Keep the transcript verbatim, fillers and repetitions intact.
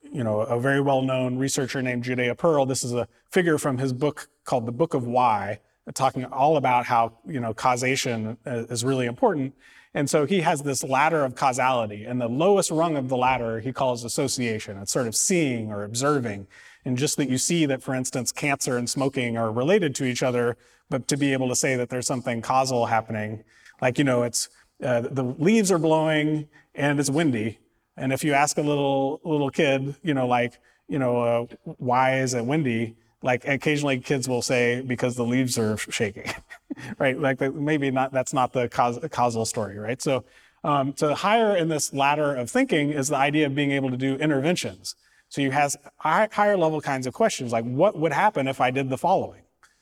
you know, a very well-known researcher named Judea Pearl. This is a figure from his book called The Book of Why, talking all about how, you know, causation is really important. And so he has this ladder of causality, and the lowest rung of the ladder he calls association. It's sort of seeing or observing. And just that you see that, for instance, cancer and smoking are related to each other, but to be able to say that there's something causal happening, like, you know, it's uh, the leaves are blowing and it's windy. And if you ask a little little kid, you know, like, you know, uh, why is it windy? Like occasionally kids will say, because the leaves are shaking, right? Like maybe not, that's not the cause, causal story, right? So um, to higher in this ladder of thinking is the idea of being able to do interventions. So you have higher level kinds of questions, like what would happen if I did the following?